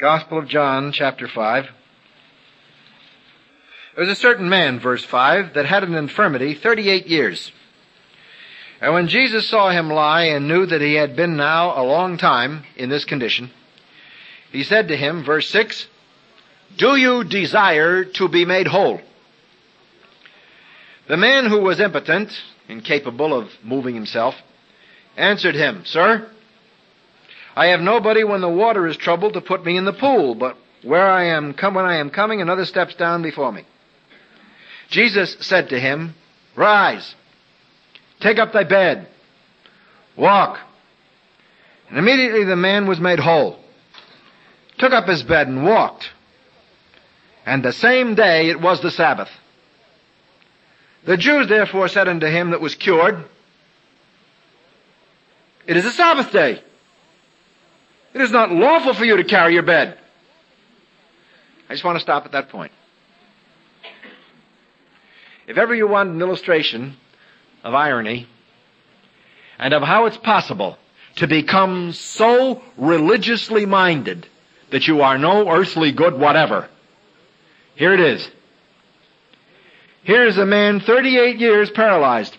Gospel of John, chapter 5. There was a certain man, verse 5, that had an infirmity 38 years. And when Jesus saw him lie and knew that he had been now a long time in this condition, he said to him, verse 6, "Do you desire to be made whole?" The man who was impotent, incapable of moving himself, answered him, "Sir, I have nobody when the water is troubled to put me in the pool, but when I am coming, another steps down before me." Jesus said to him, "Rise, take up thy bed, walk." And immediately the man was made whole, took up his bed and walked. And the same day it was the Sabbath. The Jews therefore said unto him that was cured, "It is a Sabbath day. It is not lawful for you to carry your bed." I just want to stop at that point. If ever you want an illustration of irony and of how it's possible to become so religiously minded that you are no earthly good whatever, here it is. Here is a man 38 years paralyzed.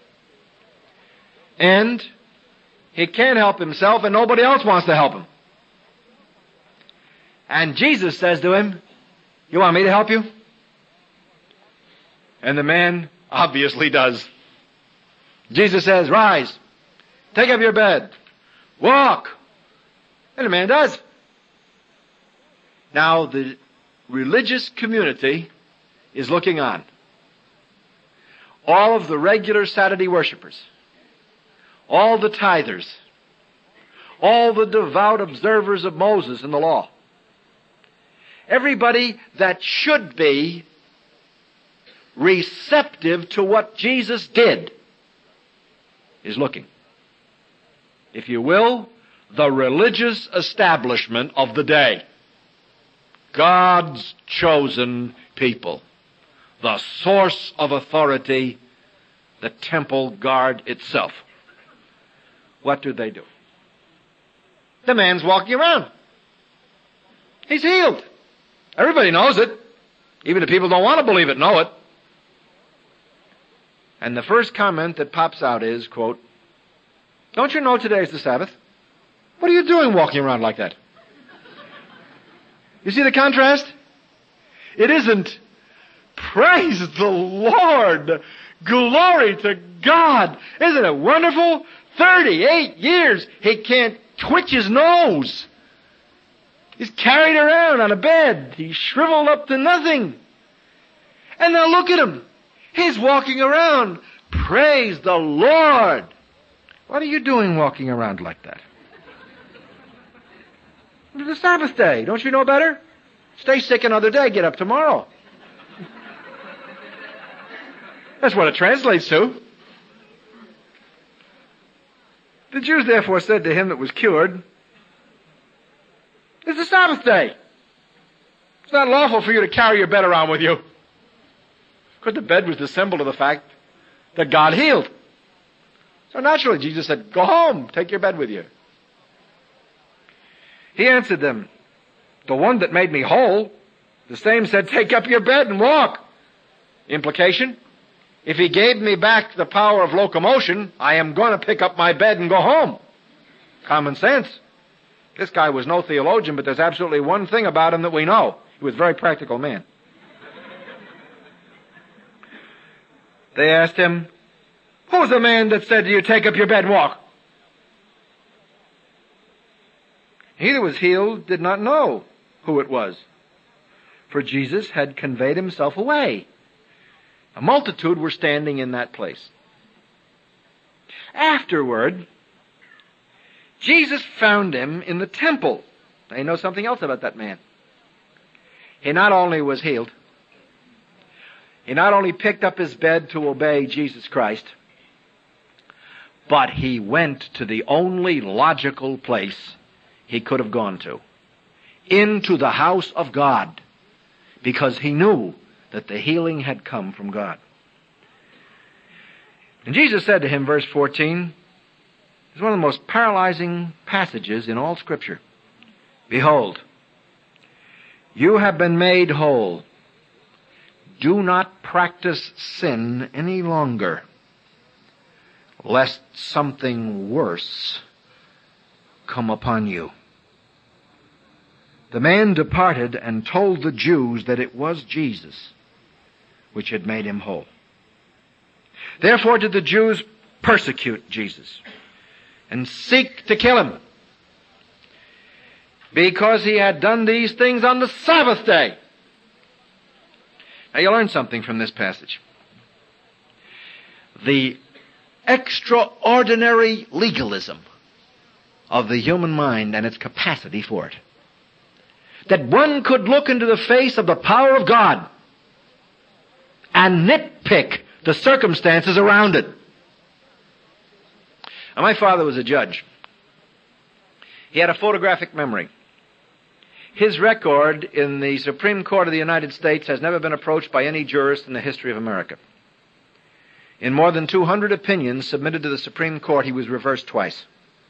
And he can't help himself and nobody else wants to help him. And Jesus says to him, "You want me to help you?" And the man obviously does. Jesus says, "Rise, take up your bed, walk." And the man does. Now the religious community is looking on. All of the regular Saturday worshipers, all the tithers, all the devout observers of Moses and the law, everybody that should be receptive to what Jesus did is looking. If you will, the religious establishment of the day. God's chosen people. The source of authority, the temple guard itself. What do? The man's walking around. He's healed. Everybody knows it. Even the people who don't want to believe it know it. And the first comment that pops out is, quote, "Don't you know today's the Sabbath? What are you doing walking around like that?" You see the contrast? It isn't, "Praise the Lord, glory to God. Isn't it wonderful? 38 years, he can't twitch his nose. He's carried around on a bed. He's shriveled up to nothing. And now look at him. He's walking around. Praise the Lord." What are you doing walking around like that? It's the Sabbath day. Don't you know better? Stay sick another day. Get up tomorrow. That's what it translates to. The Jews therefore said to him that was cured, "It's the Sabbath day. It's not lawful for you to carry your bed around with you." Because the bed was the symbol of the fact that God healed. So naturally Jesus said, "Go home, take your bed with you." He answered them, "The one that made me whole, the same said, 'Take up your bed and walk.'" Implication, if he gave me back the power of locomotion, I am going to pick up my bed and go home. Common sense. This guy was no theologian, but there's absolutely one thing about him that we know. He was a very practical man. They asked him, "Who's the man that said to you, 'Take up your bed and walk'?" He that was healed did not know who it was, for Jesus had conveyed himself away. A multitude were standing in that place. Afterward, Jesus found him in the temple. Now you know something else about that man. He not only was healed, he not only picked up his bed to obey Jesus Christ, but he went to the only logical place he could have gone to, into the house of God, because he knew that the healing had come from God. And Jesus said to him, verse 14, it's one of the most paralyzing passages in all Scripture, "Behold, You have been made whole. Do not practice sin any longer, lest something worse come upon you. The man departed and told the Jews that it was Jesus which had made him whole. Therefore did the Jews persecute Jesus and seek to kill him, because he had done these things on the Sabbath day. Now you learn something from this passage. The extraordinary legalism of the human mind and its capacity for it. That one could look into the face of the power of God and nitpick the circumstances around it. Now, my father was a judge. He had a photographic memory. His record in the Supreme Court of the United States has never been approached by any jurist in the history of America. In more than 200 opinions submitted to the Supreme Court, he was reversed twice.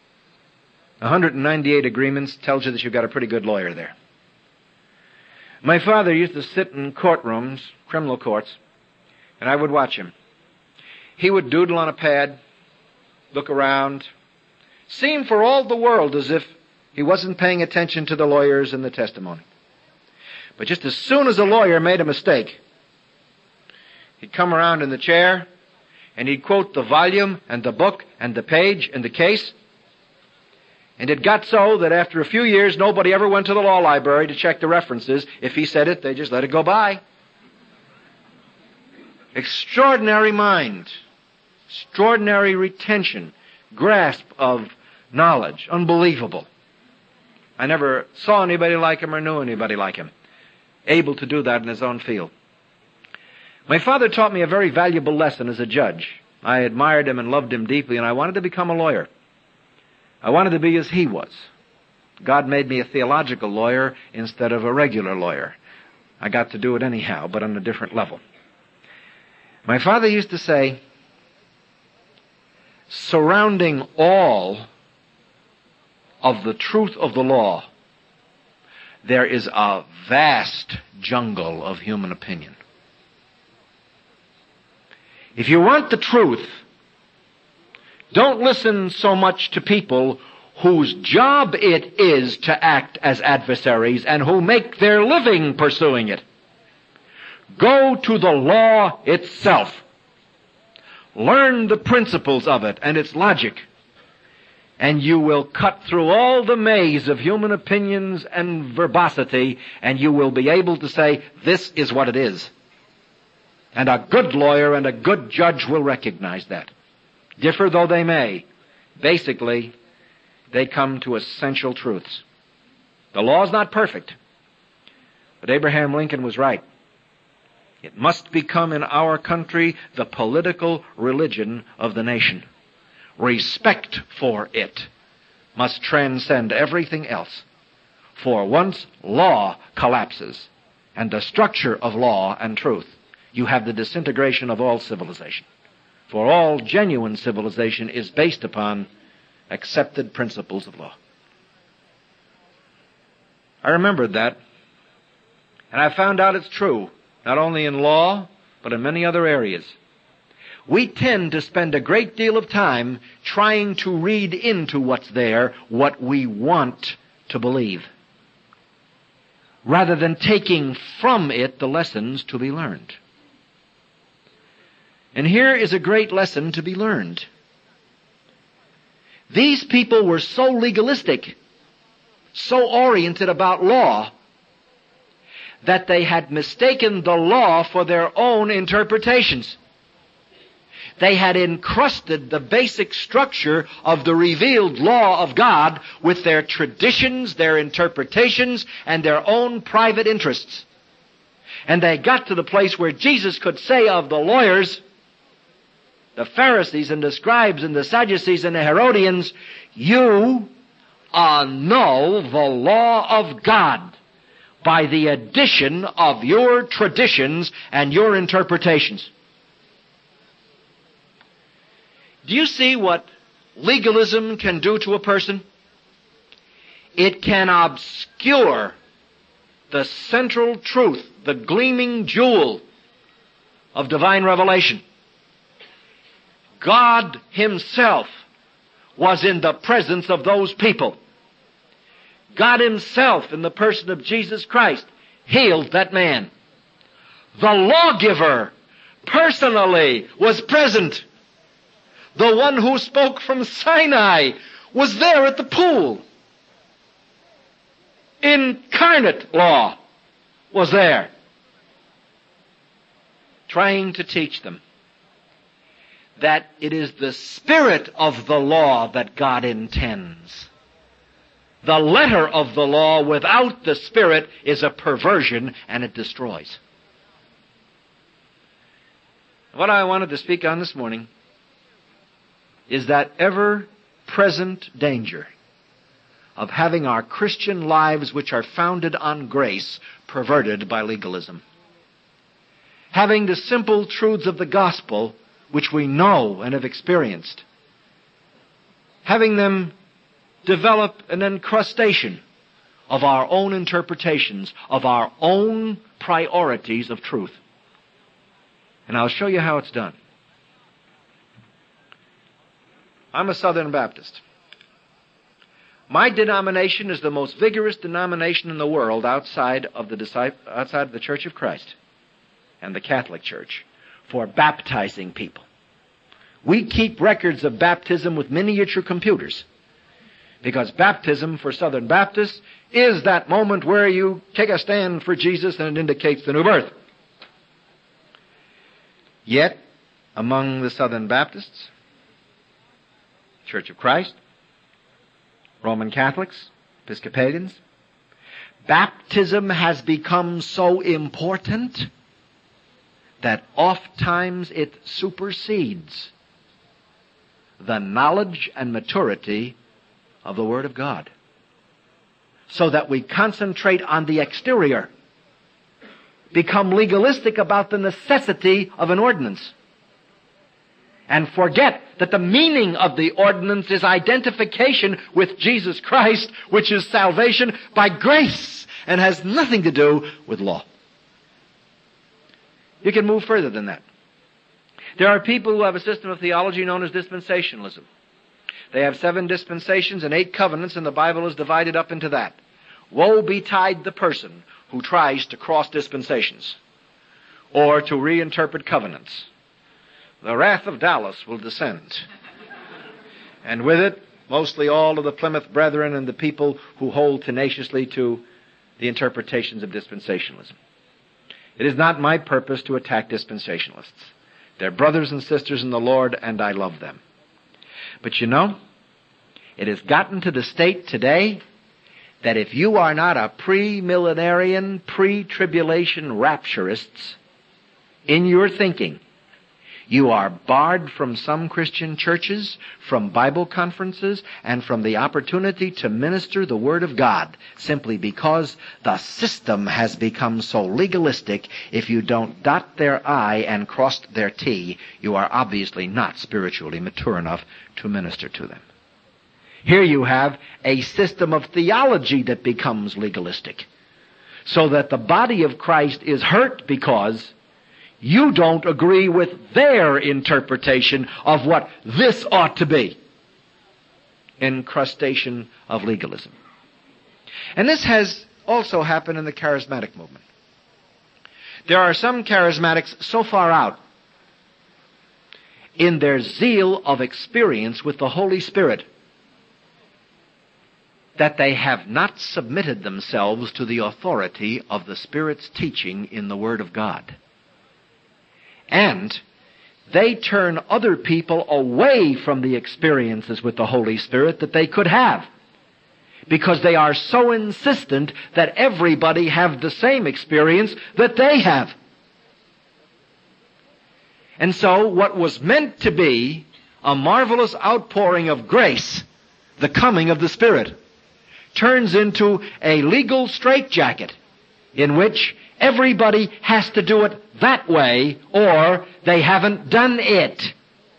198 agreements tells you that you've got a pretty good lawyer there. My father used to sit in courtrooms, criminal courts, and I would watch him. He would doodle on a pad, look around, seem for all the world as if he wasn't paying attention to the lawyers and the testimony. But just as soon as a lawyer made a mistake, he'd come around in the chair and he'd quote the volume and the book and the page and the case. And it got so that after a few years, nobody ever went to the law library to check the references. If he said it, they just let it go by. Extraordinary mind, extraordinary retention, grasp of knowledge, unbelievable. I never saw anybody like him or knew anybody like him, able to do that in his own field. My father taught me a very valuable lesson as a judge. I admired him and loved him deeply, and I wanted to become a lawyer. I wanted to be as he was. God made me a theological lawyer instead of a regular lawyer. I got to do it anyhow, but on a different level. My father used to say, surrounding all of the truth of the law, there is a vast jungle of human opinion. If you want the truth, don't listen so much to people whose job it is to act as adversaries and who make their living pursuing it. Go to the law itself. Learn the principles of it and its logic, and you will cut through all the maze of human opinions and verbosity, and you will be able to say, this is what it is. And a good lawyer and a good judge will recognize that. Differ though they may, basically, they come to essential truths. The law is not perfect, but Abraham Lincoln was right. It must become in our country the political religion of the nation. Respect for it must transcend everything else. For once law collapses, and the structure of law and truth, you have the disintegration of all civilization. For all genuine civilization is based upon accepted principles of law. I remembered that, and I found out it's true, not only in law, but in many other areas. We tend to spend a great deal of time trying to read into what's there what we want to believe, rather than taking from it the lessons to be learned. And here is a great lesson to be learned. These people were so legalistic, so oriented about law, that they had mistaken the law for their own interpretations. They had encrusted the basic structure of the revealed law of God with their traditions, their interpretations, and their own private interests. And they got to the place where Jesus could say of the lawyers, the Pharisees and the scribes and the Sadducees and the Herodians, you annul the law of God by the addition of your traditions and your interpretations. Do you see what legalism can do to a person? It can obscure the central truth, the gleaming jewel of divine revelation. God Himself was in the presence of those people. God Himself, in the person of Jesus Christ, healed that man. The lawgiver personally was present. The one who spoke from Sinai was there at the pool. Incarnate law was there, trying to teach them that it is the spirit of the law that God intends. The letter of the law without the spirit is a perversion, and it destroys. What I wanted to speak on this morning is that ever-present danger of having our Christian lives, which are founded on grace, perverted by legalism. Having the simple truths of the gospel, which we know and have experienced, having them develop an encrustation of our own interpretations, of our own priorities of truth. And I'll show you how it's done. I'm a Southern Baptist. My denomination is the most vigorous denomination in the world outside of the Church of Christ and the Catholic Church for baptizing people. We keep records of baptism with miniature computers, because baptism for Southern Baptists is that moment where you take a stand for Jesus and it indicates the new birth. Yet, among the Southern Baptists, Church of Christ, Roman Catholics, Episcopalians, baptism has become so important that oftentimes it supersedes the knowledge and maturity of the Word of God, so that we concentrate on the exterior, become legalistic about the necessity of an ordinance, and forget that the meaning of the ordinance is identification with Jesus Christ, which is salvation by grace and has nothing to do with law. You can move further than that. There are people who have a system of theology known as dispensationalism. They have 7 dispensations and 8 covenants, and the Bible is divided up into that. Woe betide the person who tries to cross dispensations or to reinterpret covenants. The wrath of Dallas will descend. And with it, mostly all of the Plymouth Brethren and the people who hold tenaciously to the interpretations of dispensationalism. It is not my purpose to attack dispensationalists. They're brothers and sisters in the Lord, and I love them. But you know, it has gotten to the state today that if you are not a pre-millenarian, pre-tribulation rapturists in your thinking, you are barred from some Christian churches, from Bible conferences, and from the opportunity to minister the Word of God, simply because the system has become so legalistic. If you don't dot their I and cross their T, you are obviously not spiritually mature enough to minister to them. Here you have a system of theology that becomes legalistic, so that the body of Christ is hurt because you don't agree with their interpretation of what this ought to be. Incrustation of legalism. And this has also happened in the charismatic movement. There are some charismatics so far out in their zeal of experience with the Holy Spirit that they have not submitted themselves to the authority of the Spirit's teaching in the Word of God. And they turn other people away from the experiences with the Holy Spirit that they could have, because they are so insistent that everybody have the same experience that they have. And so what was meant to be a marvelous outpouring of grace, the coming of the Spirit, turns into a legal straitjacket in which everybody has to do it that way, or they haven't done it.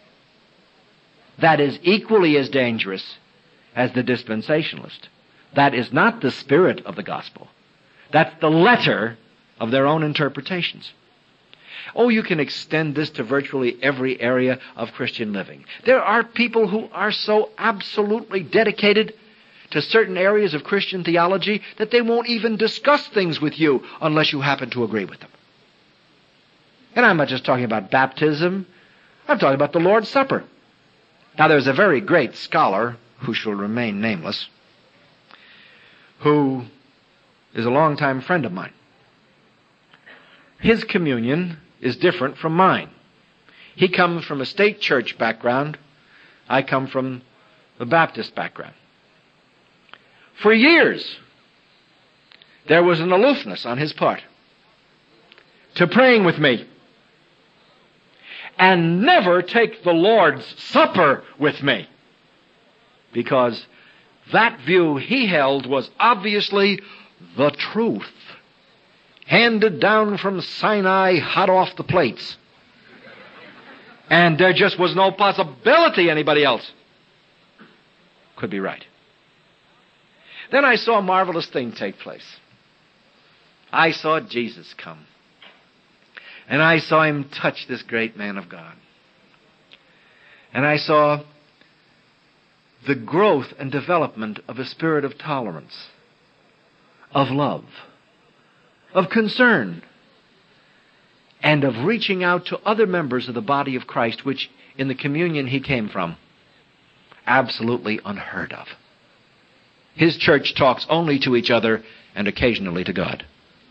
That is equally as dangerous as the dispensationalist. That is not the spirit of the gospel. That's the letter of their own interpretations. Oh, you can extend this to virtually every area of Christian living. There are people who are so absolutely dedicated to certain areas of Christian theology that they won't even discuss things with you unless you happen to agree with them. And I'm not just talking about baptism. I'm talking about the Lord's Supper. Now, there's a very great scholar, who shall remain nameless, who is a longtime friend of mine. His communion is different from mine. He comes from a state church background. I come from the Baptist background. For years, there was an aloofness on his part to praying with me, and never take the Lord's Supper with me, because that view he held was obviously the truth, handed down from Sinai hot off the plates. And there just was no possibility anybody else could be right. Then I saw a marvelous thing take place. I saw Jesus come. And I saw him touch this great man of God. And I saw the growth and development of a spirit of tolerance, of love, of concern, and of reaching out to other members of the body of Christ, which in the communion he came from, absolutely unheard of. His church talks only to each other and occasionally to God.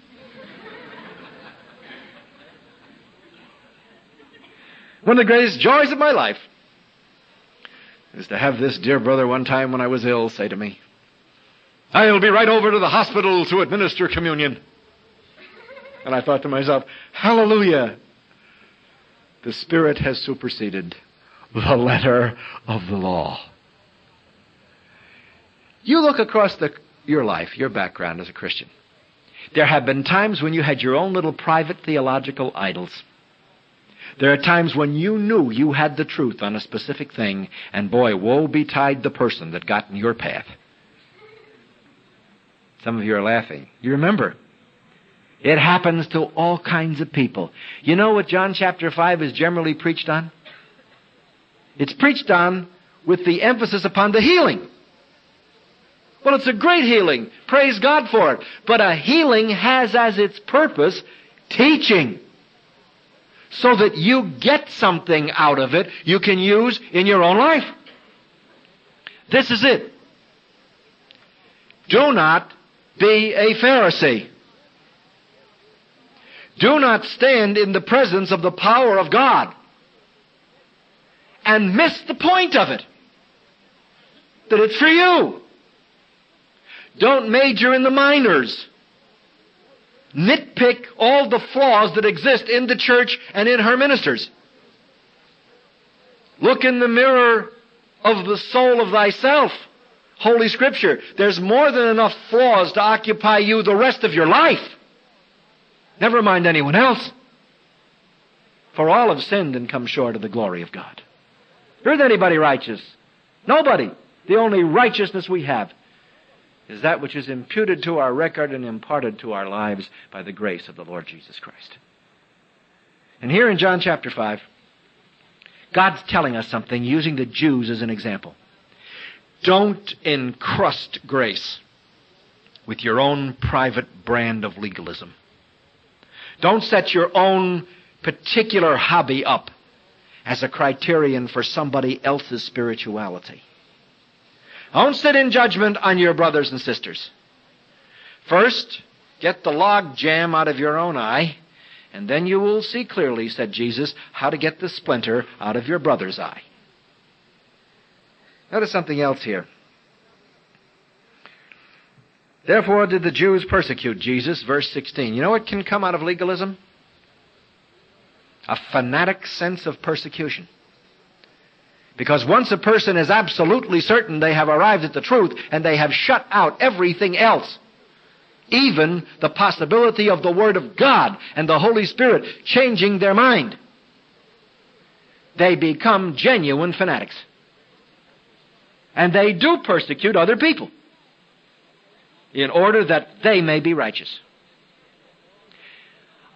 One of the greatest joys of my life is to have this dear brother one time when I was ill say to me, "I'll be right over to the hospital to administer communion." And I thought to myself, hallelujah, the Spirit has superseded the letter of the law. You look across your life, your background as a Christian. There have been times when you had your own little private theological idols. There are times when you knew you had the truth on a specific thing, and boy, woe betide the person that got in your path. Some of you are laughing. You remember, it happens to all kinds of people. You know what John chapter 5 is generally preached on? It's preached on with the emphasis upon the healing. Well, it's a great healing. Praise God for it. But a healing has as its purpose teaching, so that you get something out of it you can use in your own life. This is it. Do not be a Pharisee. Do not stand in the presence of the power of God and miss the point of it, that it's for you. Don't major in the minors. Nitpick all the flaws that exist in the church and in her ministers. Look in the mirror of the soul of thyself. Holy Scripture. There's more than enough flaws to occupy you the rest of your life. Never mind anyone else. For all have sinned and come short of the glory of God. Is anybody righteous? Nobody. The only righteousness we have is that which is imputed to our record and imparted to our lives by the grace of the Lord Jesus Christ. And here in John chapter 5, God's telling us something using the Jews as an example. Don't encrust grace with your own private brand of legalism. Don't set your own particular hobby up as a criterion for somebody else's spirituality. Don't sit in judgment on your brothers and sisters. First, get the log jam out of your own eye, and then you will see clearly, said Jesus, how to get the splinter out of your brother's eye. Notice something else here. Therefore did the Jews persecute Jesus, verse 16. You know what can come out of legalism? A fanatic sense of persecution. Because once a person is absolutely certain they have arrived at the truth, and they have shut out everything else, even the possibility of the Word of God and the Holy Spirit changing their mind, they become genuine fanatics. And they do persecute other people in order that they may be righteous.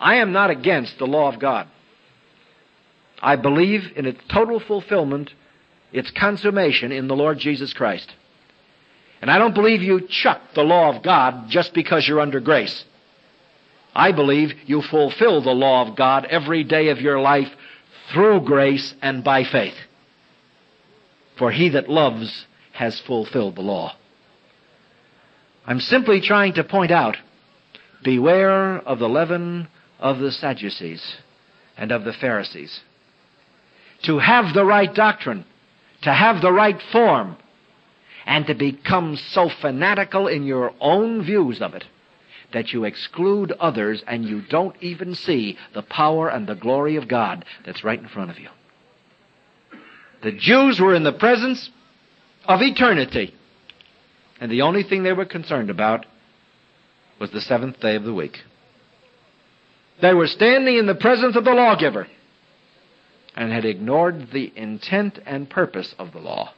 I am not against the law of God. I believe in its total fulfillment, its consummation in the Lord Jesus Christ. And I don't believe you chuck the law of God just because you're under grace. I believe you fulfill the law of God every day of your life through grace and by faith. For he that loves has fulfilled the law. I'm simply trying to point out, beware of the leaven of the Sadducees and of the Pharisees. To have the right doctrine, to have the right form, and to become so fanatical in your own views of it that you exclude others and you don't even see the power and the glory of God that's right in front of you. The Jews were in the presence of eternity, and the only thing they were concerned about was the seventh day of the week. They were standing in the presence of the lawgiver and had ignored the intent and purpose of the law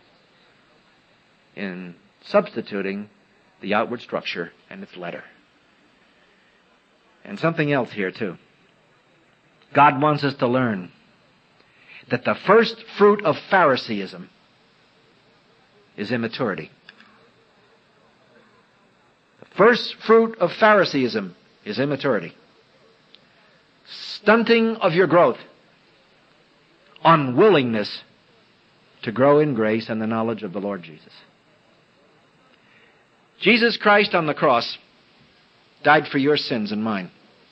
in substituting the outward structure and its letter. And something else here too. God wants us to learn that the first fruit of Phariseeism is immaturity. The first fruit of Phariseeism is immaturity. Stunting of your growth. Unwillingness to grow in grace and the knowledge of the Lord Jesus. Jesus Christ on the cross died for your sins and mine.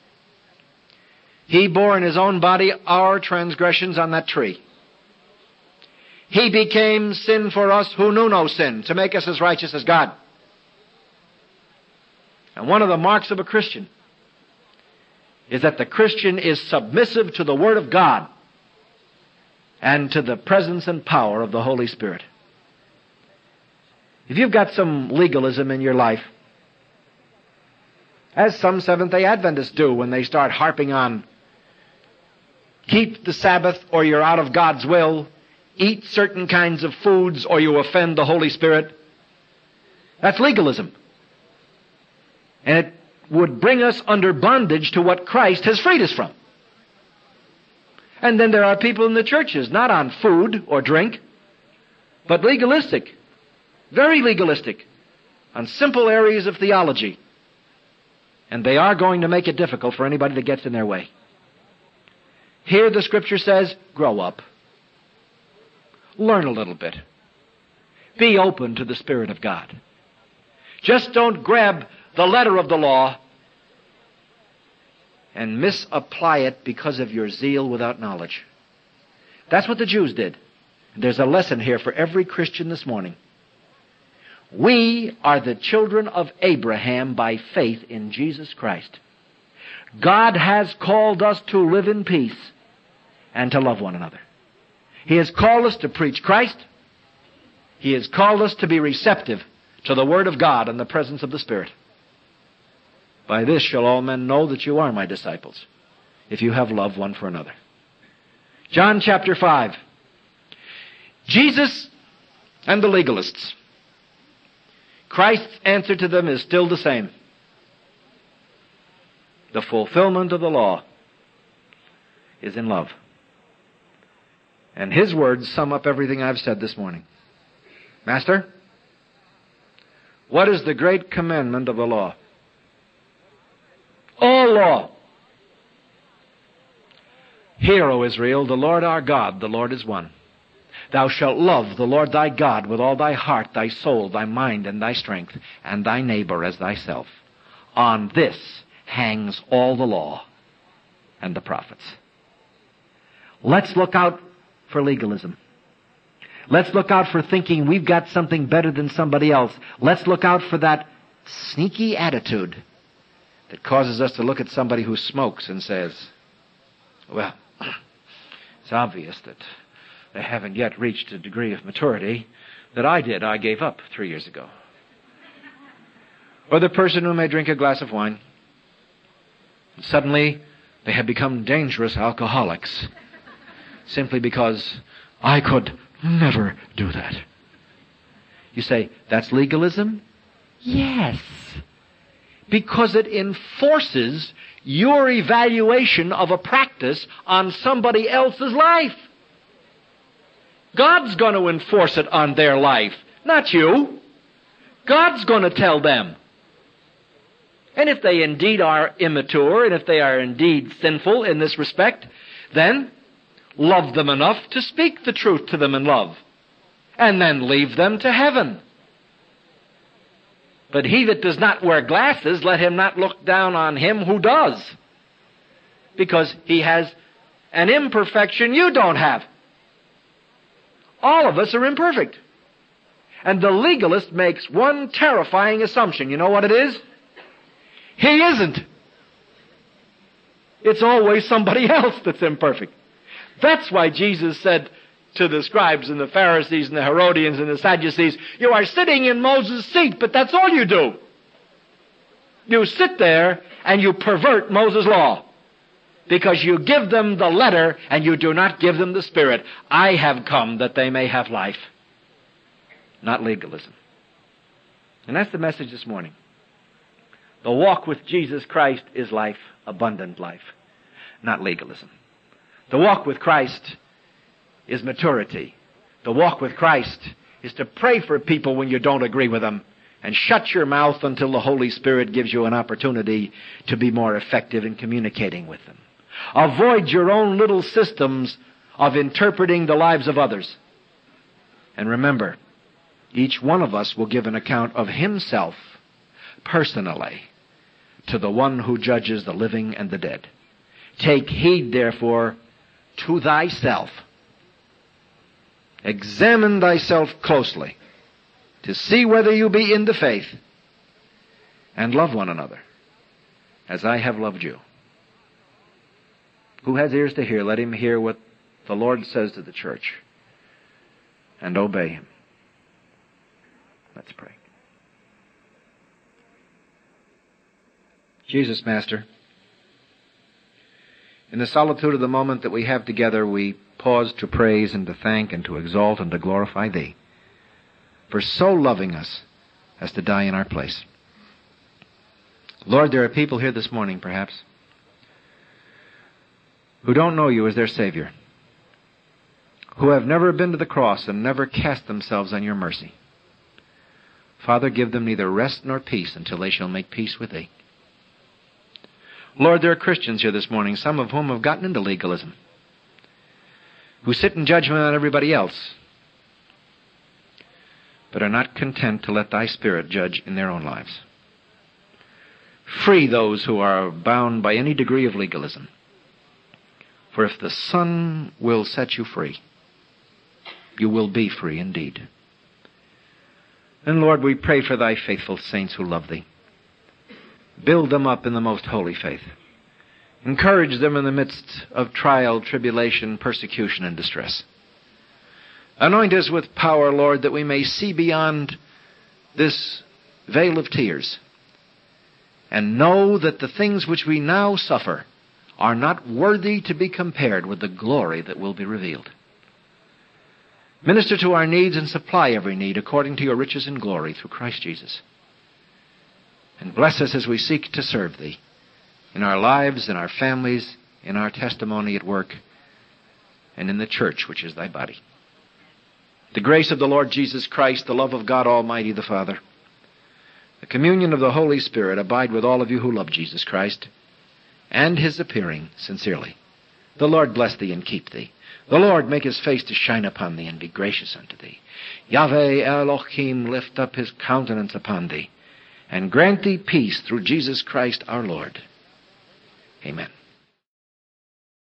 He bore in his own body our transgressions on that tree. He became sin for us who knew no sin, to make us as righteous as God. And one of the marks of a Christian is that the Christian is submissive to the Word of God and to the presence and power of the Holy Spirit. If you've got some legalism in your life, as some Seventh-day Adventists do when they start harping on keep the Sabbath or you're out of God's will, eat certain kinds of foods or you offend the Holy Spirit, that's legalism. And it would bring us under bondage to what Christ has freed us from. And then there are people in the churches, not on food or drink, but legalistic, very legalistic, on simple areas of theology. And they are going to make it difficult for anybody that gets in their way. Here the Scripture says, grow up. Learn a little bit. Be open to the Spirit of God. Just don't grab the letter of the law and misapply it because of your zeal without knowledge. That's what the Jews did. There's a lesson here for every Christian this morning. We are the children of Abraham by faith in Jesus Christ. God has called us to live in peace and to love one another. He has called us to preach Christ. He has called us to be receptive to the Word of God and the presence of the Spirit. By this shall all men know that you are my disciples, if you have love one for another. John chapter 5. Jesus and the legalists. Christ's answer to them is still the same. The fulfillment of the law is in love. And his words sum up everything I've said this morning. Master, what is the great commandment of the law? All law. Hear, O Israel, the Lord our God, the Lord is one. Thou shalt love the Lord thy God with all thy heart, thy soul, thy mind, and thy strength, and thy neighbor as thyself. On this hangs all the law and the prophets. Let's look out for legalism. Let's look out for thinking we've got something better than somebody else. Let's look out for that sneaky attitude that causes us to look at somebody who smokes and says, well, it's obvious that they haven't yet reached a degree of maturity that I did. I gave up 3 years ago. Or the person who may drink a glass of wine. Suddenly, they have become dangerous alcoholics simply because I could never do that. You say, that's legalism? Yes. because it enforces your evaluation of a practice on somebody else's life. God's going to enforce it on their life, not you. God's going to tell them. And if they indeed are immature, and if they are indeed sinful in this respect, then love them enough to speak the truth to them in love, and then leave them to heaven. But he that does not wear glasses, let him not look down on him who does, because he has an imperfection you don't have. All of us are imperfect. And the legalist makes one terrifying assumption. You know what it is? He isn't. It's always somebody else that's imperfect. That's why Jesus said to the scribes and the Pharisees and the Herodians and the Sadducees, you are sitting in Moses' seat, but that's all you do. You sit there and you pervert Moses' law, because you give them the letter and you do not give them the spirit. I have come that they may have life, not legalism. And that's the message this morning. The walk with Jesus Christ is life, abundant life, not legalism. The walk with Christ is maturity. The walk with Christ is to pray for people when you don't agree with them, and shut your mouth until the Holy Spirit gives you an opportunity to be more effective in communicating with them. Avoid your own little systems of interpreting the lives of others. And remember, each one of us will give an account of himself personally to the one who judges the living and the dead. Take heed, therefore, to thyself. Examine thyself closely to see whether you be in the faith, and love one another as I have loved you. Who has ears to hear, let him hear what the Lord says to the church, and obey him. Let's pray. Jesus, Master, in the solitude of the moment that we have together, we pause to praise and to thank and to exalt and to glorify Thee for so loving us as to die in our place. Lord, there are people here this morning, perhaps, who don't know You as their Savior, who have never been to the cross and never cast themselves on Your mercy. Father, give them neither rest nor peace until they shall make peace with Thee. Lord, there are Christians here this morning, some of whom have gotten into legalism, who sit in judgment on everybody else, but are not content to let Thy Spirit judge in their own lives. Free those who are bound by any degree of legalism. For if the Son will set you free, you will be free indeed. And Lord, we pray for Thy faithful saints who love Thee. Build them up in the most holy faith. Encourage them in the midst of trial, tribulation, persecution, and distress. Anoint us with power, Lord, that we may see beyond this veil of tears and know that the things which we now suffer are not worthy to be compared with the glory that will be revealed. Minister to our needs and supply every need according to Your riches and glory through Christ Jesus. And bless us as we seek to serve Thee in our lives, in our families, in our testimony at work, and in the church, which is Thy body. The grace of the Lord Jesus Christ, the love of God Almighty the Father, the communion of the Holy Spirit abide with all of you who love Jesus Christ, and His appearing sincerely. The Lord bless thee and keep thee. The Lord make His face to shine upon thee and be gracious unto thee. Yahweh Elohim lift up His countenance upon thee, and grant thee peace through Jesus Christ our Lord. Amen.